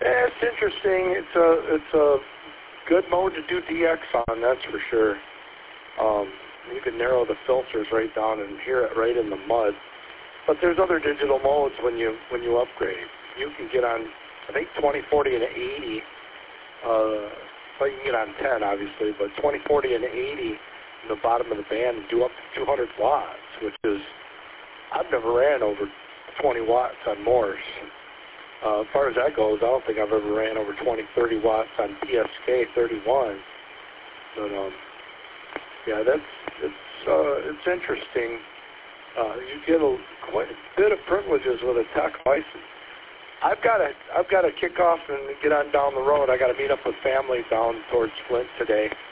It's interesting. It's a good mode to do DX on, that's for sure. You can narrow the filters right down and hear it right in the mud. But there's other digital modes when you upgrade. You can get on, I think, 20, 40, and 80. Well, you can get on 10, obviously, but 20, 40, and 80 in the bottom of the band and do up to 200 watts, which is, I've never ran over 20 watts on Morse. As far as that goes, I don't think I've ever ran over 20, 30 watts on PSK 31. But yeah, it's interesting. You get quite a bit of privileges with a tech license. I've got to kick off and get on down the road. I got to meet up with family down towards Flint today.